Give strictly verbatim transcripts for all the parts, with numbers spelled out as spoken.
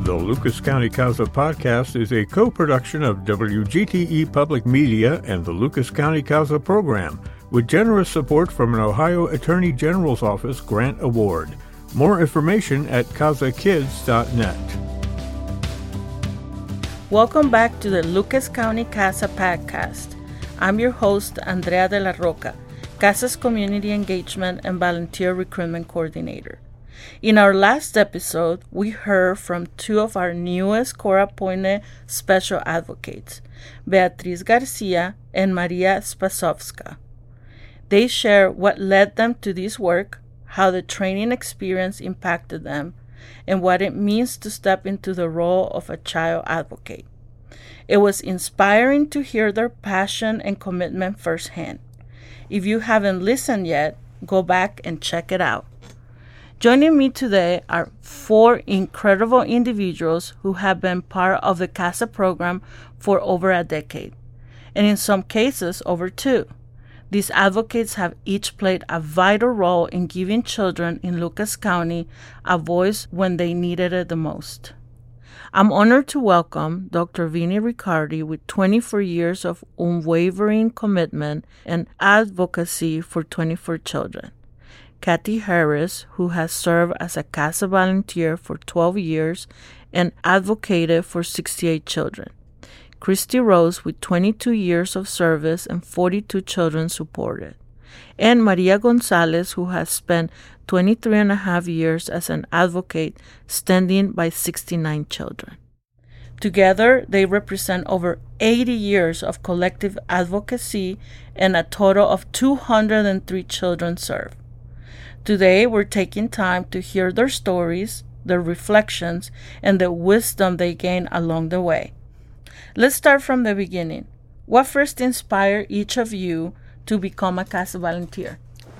The Lucas County CASA podcast is a co-production of W G T E Public Media and the Lucas County CASA program, with generous support from an Ohio Attorney General's Office grant award. More information at casa kids dot net. Welcome back to the Lucas County CASA podcast. I'm your host, Andrea de la Roca, CASA's Community Engagement and Volunteer Recruitment Coordinator. In our last episode, we heard from two of our newest court-appointed special advocates, Beatriz Garcia and Maria Spasovska. They share what led them to this work, how the training experience impacted them, and what it means to step into the role of a child advocate. It was inspiring to hear their passion and commitment firsthand. If you haven't listened yet, go back and check it out. Joining me today are four incredible individuals who have been part of the CASA program for over a decade, and in some cases, over two. These advocates have each played a vital role in giving children in Lucas County a voice when they needed it the most. I'm honored to welcome Doctor Vinnie Riccardi with twenty-four years of unwavering commitment and advocacy for twenty-four children. Kathy Harris, who has served as a CASA volunteer for twelve years and advocated for sixty-eight children. Christy Rose, with twenty-two years of service and forty-two children supported. And Maria Gonzalez, who has spent twenty-three and a half years as an advocate, standing by sixty-nine children. Together, they represent over eighty years of collective advocacy and a total of two hundred three children served. Today, we're taking time to hear their stories, their reflections, and the wisdom they gained along the way. Let's start from the beginning. What first inspired each of you to become a CASA volunteer?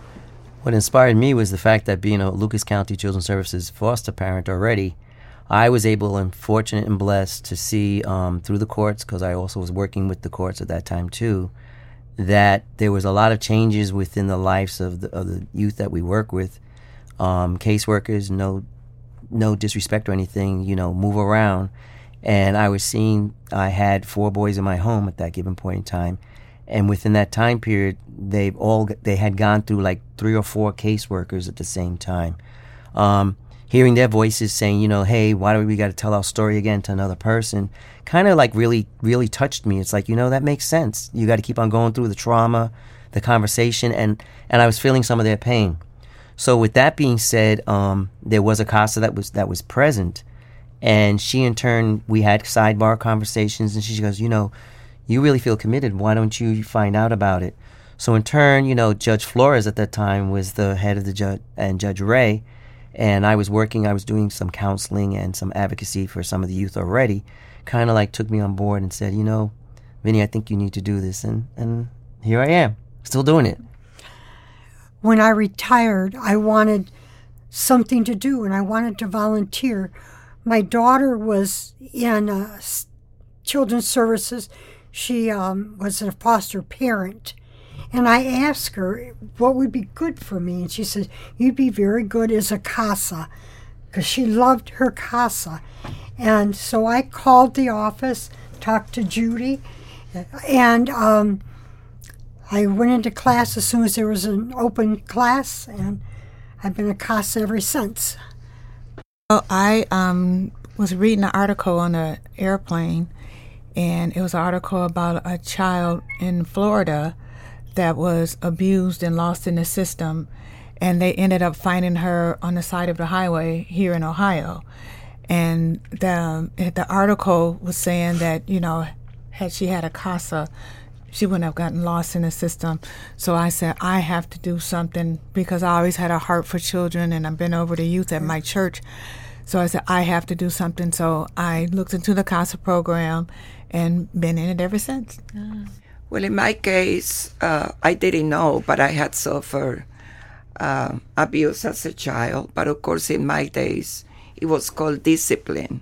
What inspired me was the fact that being a Lucas County Children's Services foster parent already, I was able and fortunate and blessed to see um, through the courts, because I also was working with the courts at that time too, that there was a lot of changes within the lives of the, of the youth that we work with. Um, caseworkers, no, no disrespect or anything, you know, move around. And I was seeing, I had four boys in my home at that given point in time. And within that time period, they've all, they had gone through like three or four caseworkers at the same time. Um, hearing their voices saying, you know, hey, why do we got to tell our story again to another person, kind of like really, really touched me. It's like, you know, that makes sense. You got to keep on going through the trauma, the conversation, and, and I was feeling some of their pain. So with that being said, um, there was a CASA that was, that was present. And she, in turn, we had sidebar conversations, and she goes, you know, you really feel committed. Why don't you find out about it? So in turn, you know, Judge Flores at that time was the head of the judge, and Judge Ray, and I was working, I was doing some counseling and some advocacy for some of the youth already, kind of like took me on board and said, you know, Vinnie, I think you need to do this. And, and here I am, still doing it. When I retired, I wanted something to do, and I wanted to volunteer. My daughter was in uh, children's services. She um, was a foster parent. And I asked her what would be good for me. And she said, you'd be very good as a CASA, because she loved her CASA. And so I called the office, talked to Judy, and um, I went into class as soon as there was an open class, and I've been a CASA ever since. Well, I um, was reading an article on an airplane, and it was an article about a child in Florida that was abused and lost in the system, and they ended up finding her on the side of the highway here in Ohio. And the the article was saying that, you know, had she had a CASA, she wouldn't have gotten lost in the system. So I said, I have to do something, because I always had a heart for children, and I've been over the youth at my church. So I said, I have to do something. So I looked into the CASA program and been in it ever since. Ah. Well, in my case, uh, I didn't know, but I had suffered uh, abuse as a child. But of course, in my days, it was called discipline.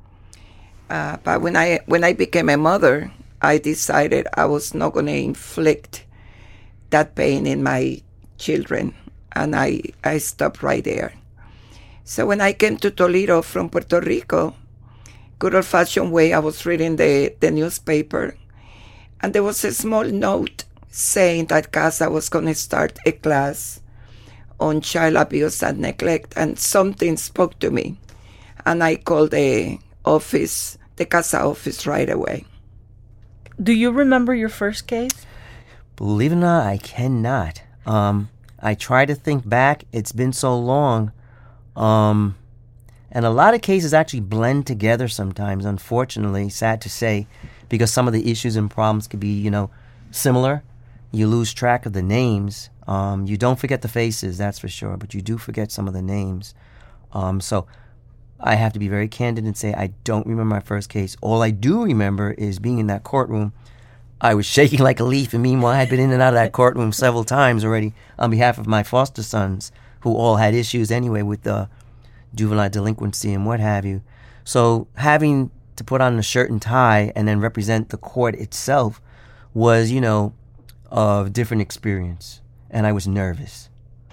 Uh, but when I when I became a mother, I decided I was not going to inflict that pain in my children, and I, I stopped right there. So when I came to Toledo from Puerto Rico, good old-fashioned way, I was reading the, the newspaper, and there was a small note saying that CASA was going to start a class on child abuse and neglect, and something spoke to me. And I called the office, the CASA office right away. Do you remember your first case? Believe it or not, I cannot. Um, I try to think back. It's been so long. Um, and a lot of cases actually blend together sometimes, unfortunately, sad to say, because some of the issues and problems could be, you know, similar. You lose track of the names. Um, you don't forget the faces, that's for sure, but you do forget some of the names. Um, so I have to be very candid and say I don't remember my first case. All I do remember is being in that courtroom. I was shaking like a leaf, and meanwhile I had been in and out of that courtroom several times already on behalf of my foster sons, who all had issues anyway with the juvenile delinquency and what have you. So having to put on a shirt and tie and then represent the court itself was, you know, a different experience, and I was nervous.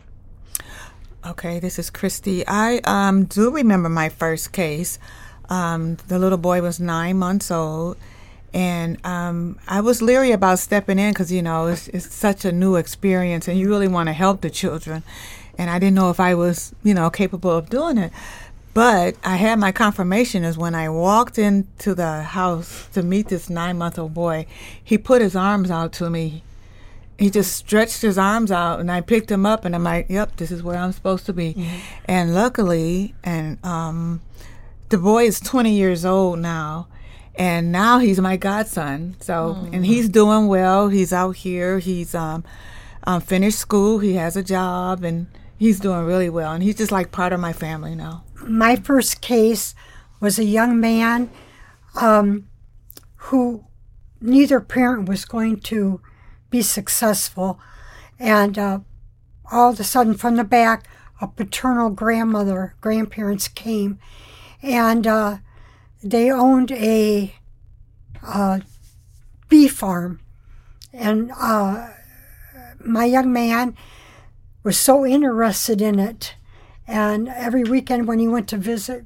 Okay, this is Christy. I um, do remember my first case. Um, the little boy was nine months old, and um, I was leery about stepping in because, you know, it's, it's such a new experience, and you really want to help the children. And I didn't know if I was, you know, capable of doing it. But I had my confirmation is when I walked into the house to meet this nine-month-old boy, he put his arms out to me. He just stretched his arms out, and I picked him up, and I'm like, yep, this is where I'm supposed to be. Mm-hmm. And luckily, and um, the boy is twenty years old now, and now he's my godson. So, mm-hmm. and he's doing well. He's out here. He's um, um, finished school. He has a job, and he's doing really well. And he's just like part of my family now. My first case was a young man um, who neither parent was going to be successful, and uh, all of a sudden from the back a paternal grandmother grandparents came, and uh, they owned a uh, bee farm, and uh, my young man was so interested in it, and every weekend when he went to visit,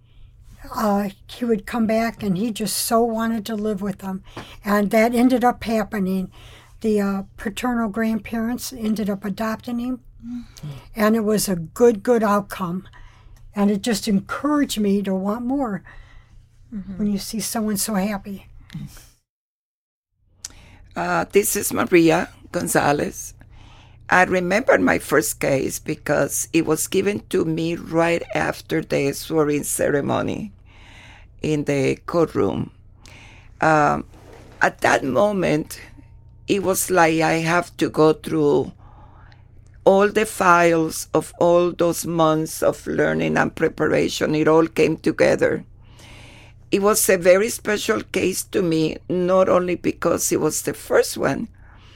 uh, he would come back, and he just so wanted to live with them, and that ended up happening. The uh, paternal grandparents ended up adopting him, mm-hmm. and it was a good, good outcome. And it just encouraged me to want more mm-hmm. when you see someone so happy. Uh, this is Maria Gonzalez. I remember my first case because it was given to me right after the swearing ceremony in the courtroom. Um, at that moment, it was like I have to go through all the files of all those months of learning and preparation. It all came together. It was a very special case to me, not only because it was the first one,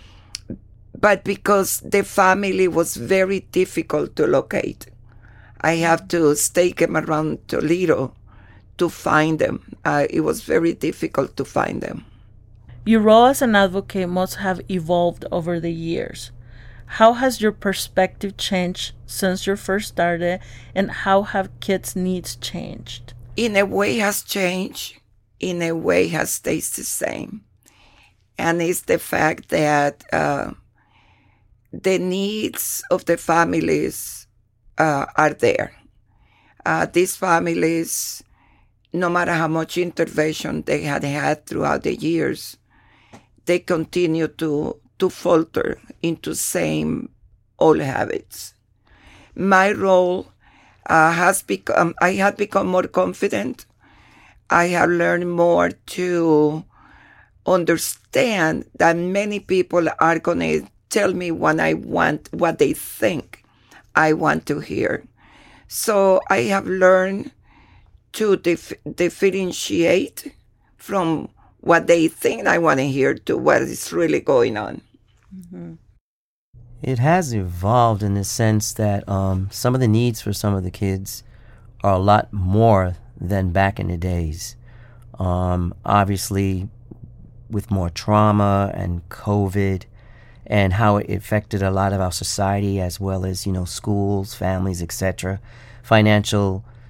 but because the family was very difficult to locate. I have to stake them around Toledo to find them. Uh, it was very difficult to find them. Your role as an advocate must have evolved over the years. How has your perspective changed since you first started, and how have kids' needs changed? In a way has changed, in a way has stayed the same. And it's the fact that uh, the needs of the families uh, are there. Uh, these families, no matter how much intervention they had had throughout the years, they continue to, to falter into same old habits. My role uh, has become, I have become more confident. I have learned more to understand that many people are going to tell me what I want, what they think I want to hear. So I have learned to dif- differentiate from what they think I want to hear to what is really going on. Mm-hmm. It has evolved in the sense that um, some of the needs for some of the kids are a lot more than back in the days. Um, obviously, with more trauma and COVID and how it affected a lot of our society, as well as, you know, schools, families, et cetera. Financial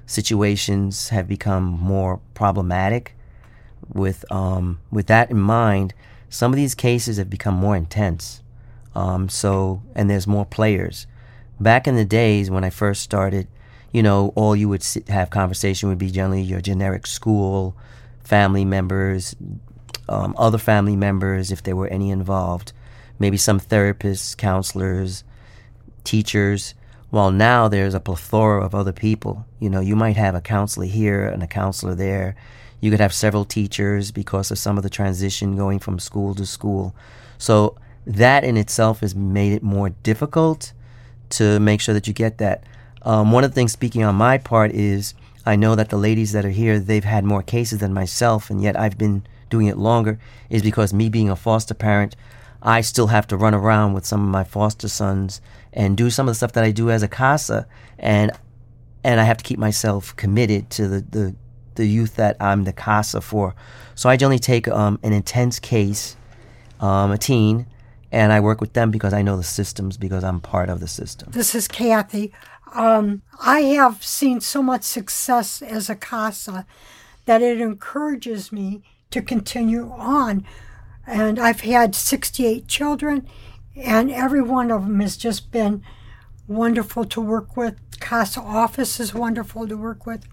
situations have become more problematic. With um, with that in mind, some of these cases have become more intense. Um, so, and there's more players. Back in the days when I first started, you know, all you would sit, have conversation would be generally your generic school, family members, um, other family members, if there were any involved, maybe some therapists, counselors, teachers. While now there's a plethora of other people. You know, you might have a counselor here and a counselor there. You could have several teachers because of some of the transition going from school to school. So that in itself has made it more difficult to make sure that you get that. Um, one of the things, speaking on my part, is I know that the ladies that are here, they've had more cases than myself, and yet I've been doing it longer, is because me being a foster parent, I still have to run around with some of my foster sons and do some of the stuff that I do as a CASA, and and I have to keep myself committed to the, the, the youth that I'm the CASA for. So I generally take um, an intense case, um, a teen, and I work with them because I know the systems, because I'm part of the system. This is Kathy. Um, I have seen so much success as a CASA that it encourages me to continue on. And I've had sixty-eight children, and every one of them has just been wonderful to work with. CASA office is wonderful to work with.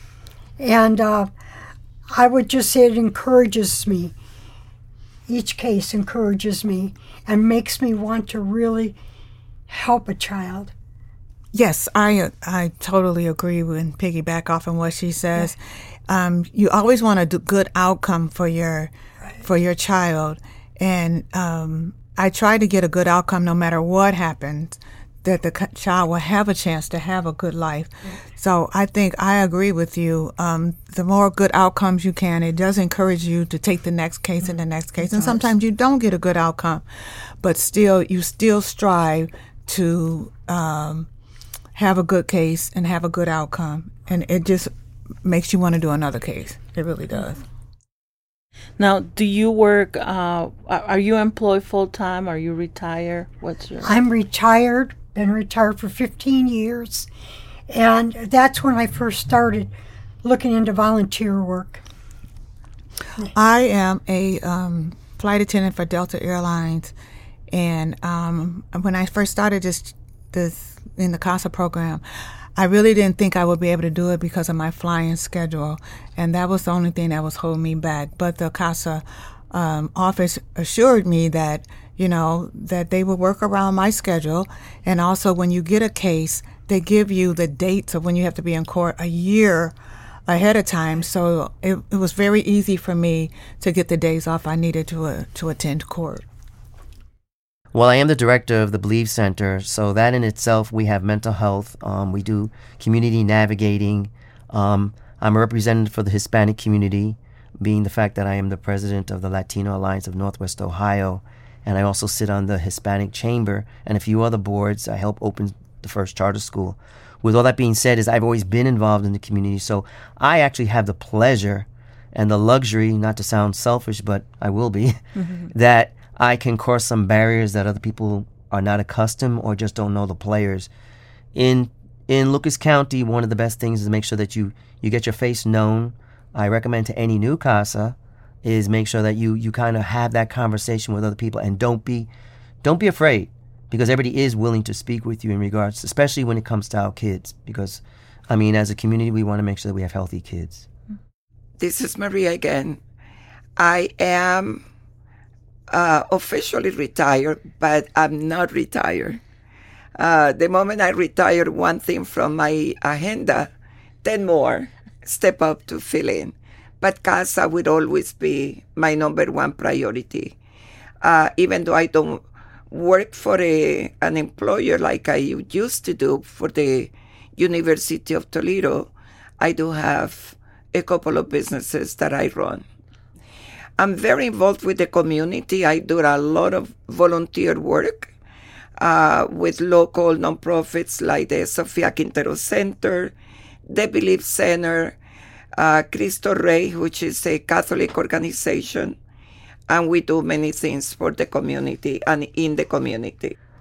And uh, I would just say it encourages me. Each case encourages me and makes me want to really help a child. Yes, I I totally agree with and piggyback off on what she says. Yeah. Um, you always want a d- good outcome for your right. for your child, and um, I try to get a good outcome no matter what happens, that the c- child will have a chance to have a good life. Yeah. So I think I agree with you. Um, the more good outcomes you can, it does encourage you to take the next case and the next case. It and does. Sometimes you don't get a good outcome, but still you still strive to um, have a good case and have a good outcome, and it just makes you want to do another case. It really does. Now, do you work, uh, are you employed full-time? Are you retired? What's your... I'm retired, been retired for fifteen years, and that's when I first started looking into volunteer work. I am a um, flight attendant for Delta Airlines, and um, when I first started this, this in the CASA program, I really didn't think I would be able to do it because of my flying schedule, and that was the only thing that was holding me back. But the CASA um, office assured me that, you know, that they would work around my schedule, and also when you get a case, they give you the dates of when you have to be in court a year ahead of time. So it, it was very easy for me to get the days off I needed to uh, to attend court. Well, I am the director of the Believe Center, so that in itself, we have mental health. Um, we do community navigating. Um, I'm a representative for the Hispanic community, being the fact that I am the president of the Latino Alliance of Northwest Ohio, and I also sit on the Hispanic Chamber and a few other boards. I help open the first charter school. With all that being said, is I've always been involved in the community, so I actually have the pleasure and the luxury, not to sound selfish, but I will be, mm-hmm. that I can cross some barriers that other people are not accustomed or just don't know the players. In in Lucas County, one of the best things is to make sure that you, you get your face known. I recommend to any new CASA is make sure that you, you kind of have that conversation with other people, and don't be don't be afraid, because everybody is willing to speak with you in regards, especially when it comes to our kids. Because, I mean, as a community, we want to make sure that we have healthy kids. This is Maria again. I am Uh, officially retired, but I'm not retired. Uh, the moment I retire one thing from my agenda, ten more step up to fill in. But CASA would always be my number one priority. Uh, even though I don't work for a, an employer like I used to do for the University of Toledo, I do have a couple of businesses that I run. I'm very involved with the community. I do a lot of volunteer work uh, with local nonprofits like the Sofia Quintero Center, the Believe Center, uh, Cristo Rey, which is a Catholic organization, and we do many things for the community and in the community.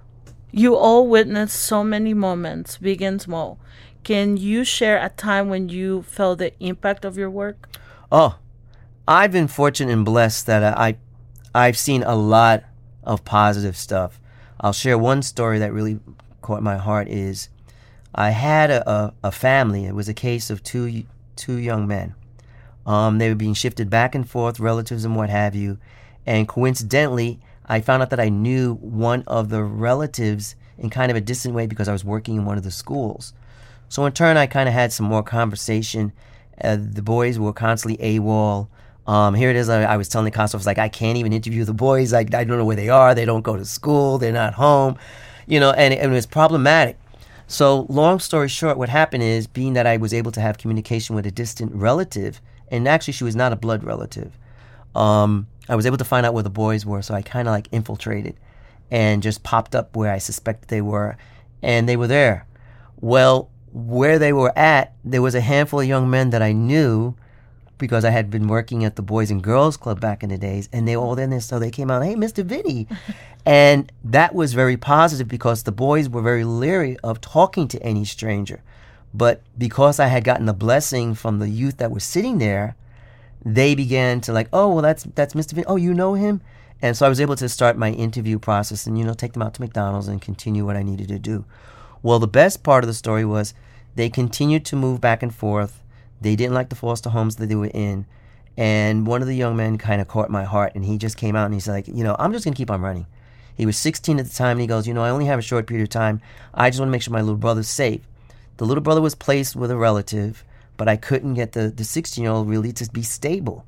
You all witnessed so many moments, big and small. Can you share a time when you felt the impact of your work? Oh, I've been fortunate and blessed that I, I've seen a lot of positive stuff. I'll share one story that really caught my heart is I had a, a, a family. It was a case of two two young men. Um, they were being shifted back and forth, relatives and what have you. And coincidentally, I found out that I knew one of the relatives in kind of a distant way because I was working in one of the schools. So in turn, I kind of had some more conversation. Uh, the boys were constantly AWOL. Um, here it is. I, I was telling the consul, I was like, I can't even interview the boys. I, I don't know where they are. They don't go to school. They're not home. You know, and, and it was problematic. So long story short, what happened is, being that I was able to have communication with a distant relative, and actually she was not a blood relative, um, I was able to find out where the boys were. So I kind of like infiltrated and just popped up where I suspected they were, and they were there. Well, where they were at, there was a handful of young men that I knew because I had been working at the Boys and Girls Club back in the days, and they were all in there. So they came out, hey, Mister Vinny. And that was very positive because the boys were very leery of talking to any stranger. But because I had gotten a blessing from the youth that were sitting there, they began to like, oh, well, that's that's Mister Vinny. Oh, you know him? And so I was able to start my interview process and, you know, take them out to McDonald's and continue what I needed to do. Well, the best part of the story was they continued to move back and forth. They didn't like the foster homes that they were in. And one of the young men kind of caught my heart, and he just came out and he's like, you know, I'm just going to keep on running. He was sixteen at the time, and he goes, you know, I only have a short period of time. I just want to make sure my little brother's safe. The little brother was placed with a relative, but I couldn't get the, the sixteen-year-old really to be stable.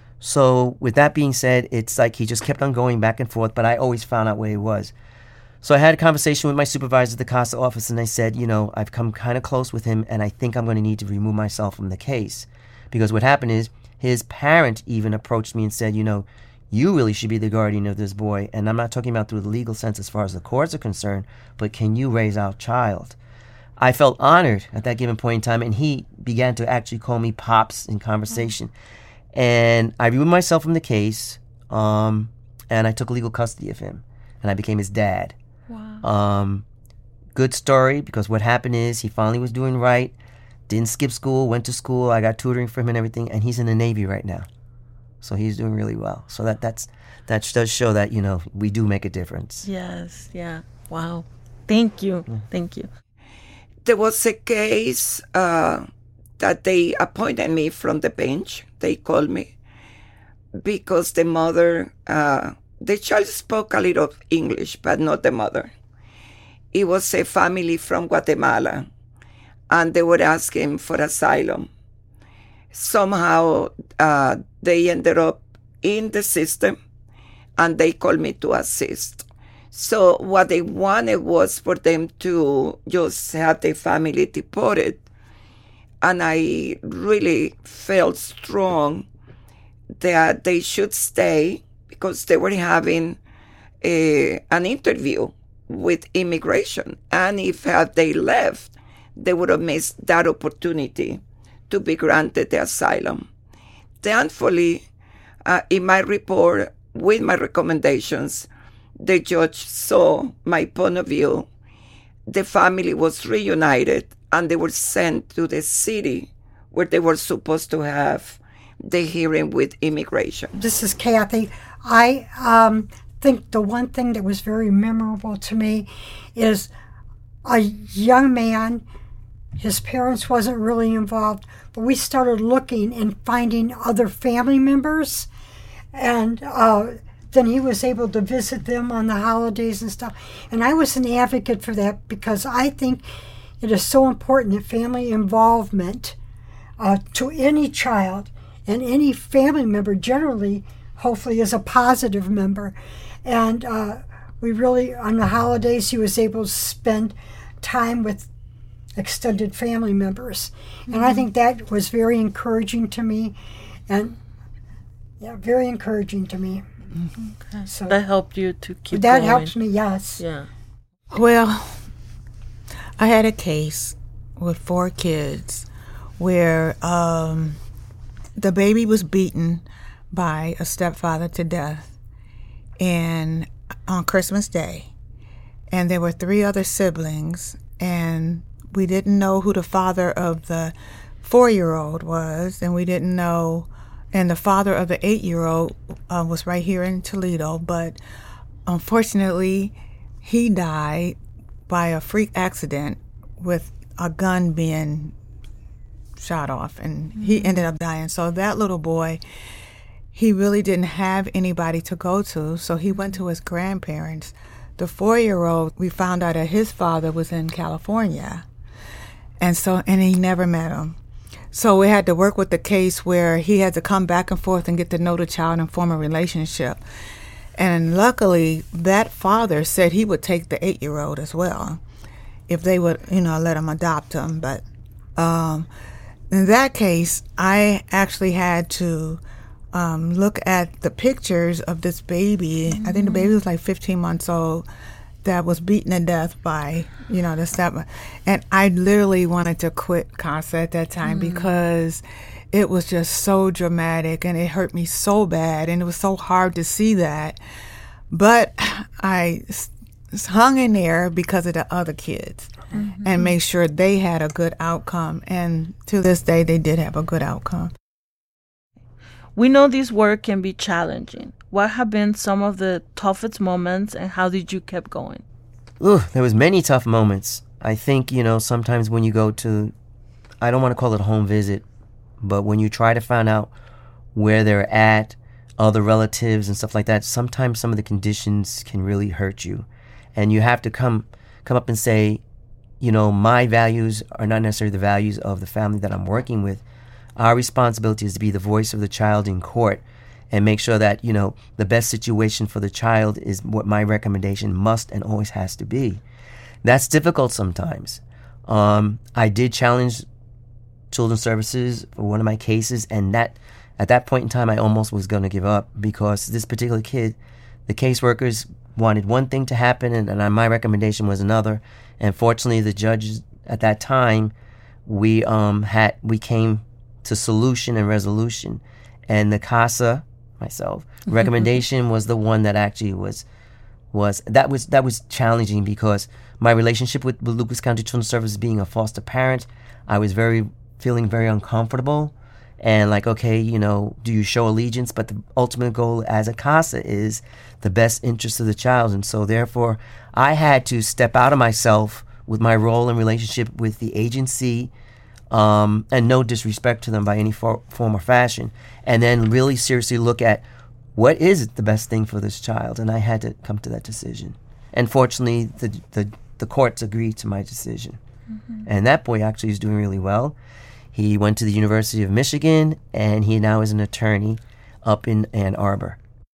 So with that being said, it's like he just kept on going back and forth, but I always found out where he was. So I had a conversation with my supervisor at the CASA office, and I said, you know, I've come kind of close with him, and I think I'm going to need to remove myself from the case. Because what happened is his parent even approached me and said, you know, you really should be the guardian of this boy. And I'm not talking about through the legal sense as far as the courts are concerned, but can you raise our child? I felt honored at that given point in time, and he began to actually call me Pops in conversation. And I removed myself from the case, um, and I took legal custody of him, and I became his dad. Wow. Um, good story, because what happened is he finally was doing right, didn't skip school, went to school, I got tutoring for him and everything, and he's in the Navy right now. So he's doing really well. So that that's that does show that, you know, we do make a difference. Yes, yeah. Wow. Thank you. Yeah. Thank you. There was a case uh, that they appointed me from the bench. They called me because the mother, uh, the child spoke a little English, but not the mother. It was a family from Guatemala, and they were asking for asylum. Somehow uh, they ended up in the system, and they called me to assist. So what they wanted was for them to just have the family deported. And I really felt strong that they should stay because they were having a, an interview with immigration. And if had they left, they would have missed that opportunity to be granted the asylum. Thankfully, uh, in my report with my recommendations, the judge saw my point of view. The family was reunited, and they were sent to the city where they were supposed to have the hearing with immigration. This is Kathy. I um, think the one thing that was very memorable to me is a young man. His parents wasn't really involved, but we started looking and finding other family members, and uh, then he was able to visit them on the holidays and stuff. And I was an advocate for that because I think it is so important that family involvement uh, to any child and any family member generally, hopefully, is a positive member. And uh, we really, on the holidays, he was able to spend time with extended family members. Mm-hmm. And I think that was very encouraging to me. And, yeah, very encouraging to me. Mm-hmm. Okay. So that helped you to keep that going. helps me, yes. Yeah. Well, I had a case with four kids where um, the baby was beaten by a stepfather to death and on Christmas Day. and there were three other siblings, and we didn't know who the father of the four-year-old was, and we didn't know, and the father of the eight-year-old uh, was right here in Toledo, but unfortunately, he died by a freak accident with a gun being shot off, and mm-hmm. he ended up dying. So that little boy, he really didn't have anybody to go to, so he went to his grandparents. The four-year-old, we found out that his father was in California, and so and he never met him. So we had to work with the case where he had to come back and forth and get to know the child and form a relationship. And luckily, that father said he would take the eight-year-old as well, if they would, you know, let him adopt him. But um, in that case, I actually had to um, look at the pictures of this baby. Mm-hmm. I think the baby was like fifteen months old, that was beaten to death by, you know, the step. And I literally wanted to quit CASA at that time mm-hmm. because it was just so dramatic and it hurt me so bad, and it was so hard to see that. But I s- hung in there because of the other kids mm-hmm. and made sure they had a good outcome. And to this day, they did have a good outcome. We know this work can be challenging. What have been some of the toughest moments, and how did you keep going? Ooh, there was many tough moments. I think, you know, sometimes when you go to, I don't want to call it a home visit, but when you try to find out where they're at, other relatives and stuff like that, sometimes some of the conditions can really hurt you. And you have to come come up and say, you know, my values are not necessarily the values of the family that I'm working with. Our responsibility is to be the voice of the child in court and make sure that, you know, the best situation for the child is what my recommendation must and always has to be. That's difficult sometimes. Um, I did challenge Children's Services for one of my cases, and that at that point in time, I almost was going to give up because this particular kid, the caseworkers wanted one thing to happen, and, and my recommendation was another. And fortunately, the judges at that time, we um had we came to solution and resolution, and the CASA, myself, recommendation was the one that actually was was that was that was challenging because my relationship with, with Lucas County Children's Services, being a foster parent, I was very feeling very uncomfortable. And like, okay, you know, do you show allegiance? But the ultimate goal as a CASA is the best interest of the child. And so therefore, I had to step out of myself with my role and relationship with the agency, um, and no disrespect to them by any for- form or fashion, and then really seriously look at what is the best thing for this child. And I had to come to that decision. And fortunately, the the, the courts agreed to my decision. Mm-hmm. And that boy actually is doing really well. He went to the University of Michigan, and he now is an attorney up in Ann Arbor.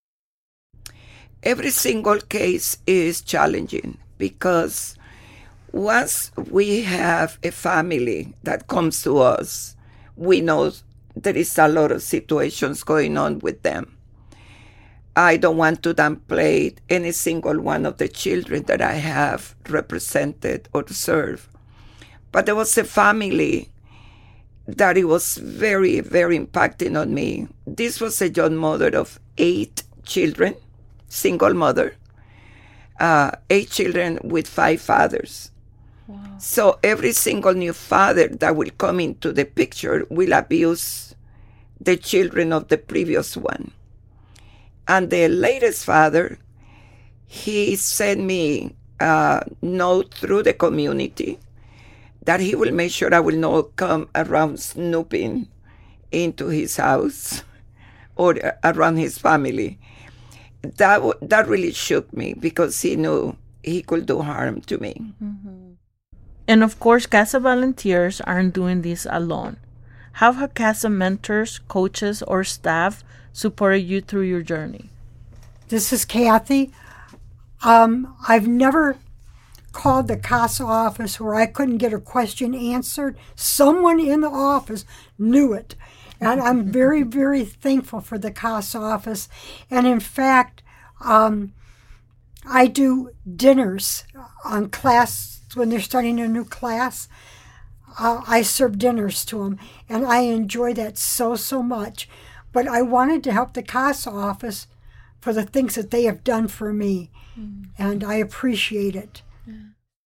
Every single case is challenging because once we have a family that comes to us, we know there is a lot of situations going on with them. I don't want to downplay any single one of the children that I have represented or served. But there was a family that it was very, very impacting on me. This was a young mother of eight children, single mother, uh, eight children with five fathers. Wow. So every single new father that will come into the picture will abuse the children of the previous one. And the latest father, he sent me a note through the community that he will make sure I will not come around snooping into his house or around his family. That that really shook me because he knew he could do harm to me. Mm-hmm. And of course, CASA volunteers aren't doing this alone. How have CASA mentors, coaches, or staff supported you through your journey? This is Kathy. Um, I've never called the CASA office where I couldn't get a question answered. Someone in the office knew it. And I'm very, very thankful for the CASA office. And in fact, um, I do dinners on class when they're starting a new class. Uh, I serve dinners to them, and I enjoy that so, so much. But I wanted to help the CASA office for the things that they have done for me. Mm. And I appreciate it. Yeah.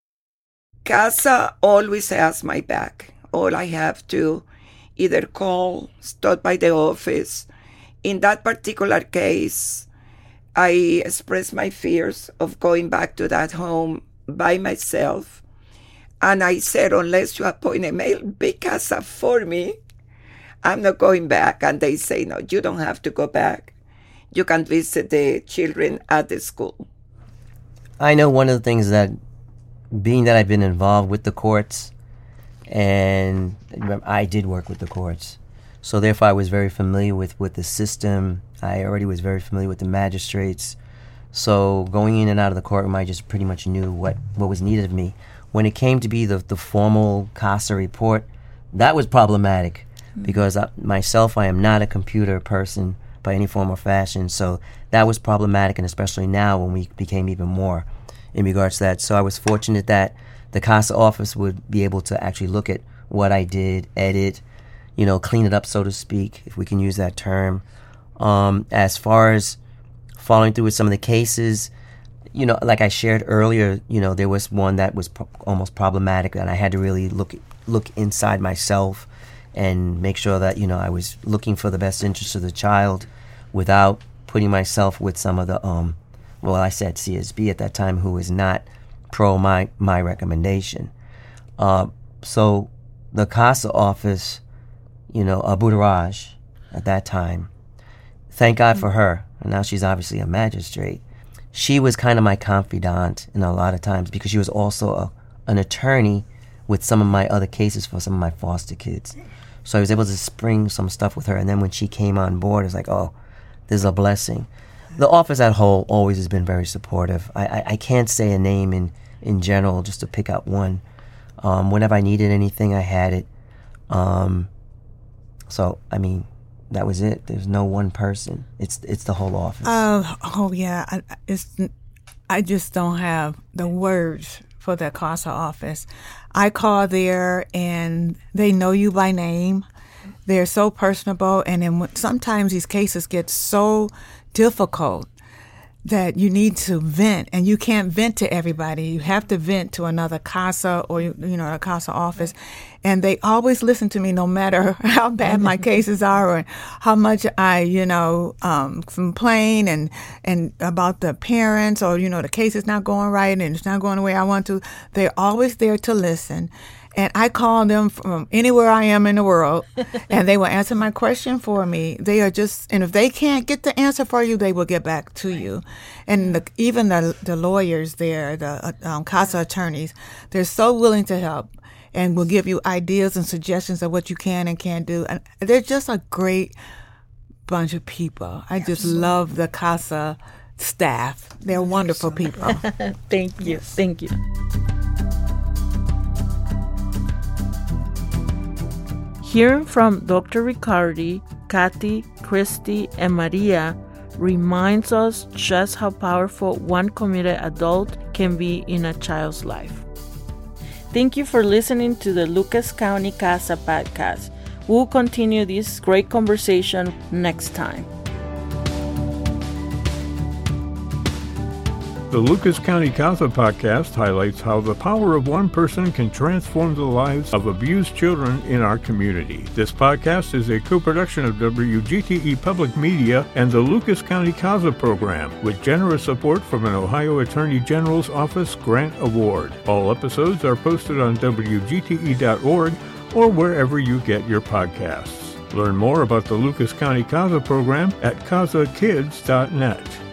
CASA always has my back. All I have to either call, stop by the office. In that particular case, I expressed my fears of going back to that home by myself. And I said, unless you appoint a male big CASA for me, I'm not going back. And they say, no, you don't have to go back. You can visit the children at the school. I know one of the things that, being that I've been involved with the courts, and I did work with the courts, so therefore I was very familiar with, with the system. I already was very familiar with the magistrates. So going in and out of the courtroom, I just pretty much knew what, what was needed of me. When it came to be the, the formal CASA report, that was problematic mm-hmm. because I, myself, I am not a computer person by any form or fashion. So that was problematic, and especially now when we became even more in regards to that. So I was fortunate that the CASA office would be able to actually look at what I did, edit, you know, clean it up, so to speak, if we can use that term. Um, as far as following through with some of the cases, you know, like I shared earlier, you know, there was one that was pro- almost problematic, and I had to really look look inside myself and make sure that, you know, I was looking for the best interest of the child without putting myself with some of the, um, well, I said C S B at that time, who was not pro my, my recommendation. Uh, so the CASA office, you know, Abu Daraj at that time, thank God for her. And now she's obviously a magistrate. She was kind of my confidant in a lot of times because she was also a, an attorney with some of my other cases for some of my foster kids. So I was able to spring some stuff with her. And then when she came on board, it's like, oh, this is a blessing. The office at whole always has been very supportive. I, I, I can't say a name in, in general, just to pick out one. Um, whenever I needed anything, I had it. Um, so, I mean, that was it. There's no one person. It's it's the whole office. Uh, oh, yeah. I, it's, I just don't have the words for the CASA office. I call there, and they know you by name. They're so personable, and then when, sometimes these cases get so difficult that you need to vent, and you can't vent to everybody. You have to vent to another CASA or, you know, a CASA office. And they always listen to me no matter how bad my cases are or how much I, you know, um, complain and, and about the parents or, you know, the case is not going right and it's not going the way I want to. They're always there to listen. And I call them from anywhere I am in the world, and they will answer my question for me. They are just, and if they can't get the answer for you, they will get back to you. And the, even the the lawyers there, the um, CASA attorneys, they're so willing to help and will give you ideas and suggestions of what you can and can't do. And they're just a great bunch of people. I just Absolutely. love the CASA staff. They're wonderful people. Thank you. Yes. Thank you. Hearing from Doctor Riccardi, Kathy, Christy, and Maria reminds us just how powerful one committed adult can be in a child's life. Thank you for listening to the Lucas County CASA podcast. We'll continue this great conversation next time. The Lucas County CASA podcast highlights how the power of one person can transform the lives of abused children in our community. This podcast is a co-production of W G T E Public Media and the Lucas County CASA program, with generous support from an Ohio Attorney General's Office grant award. All episodes are posted on W G T E dot org or wherever you get your podcasts. Learn more about the Lucas County CASA program at casa kids dot net.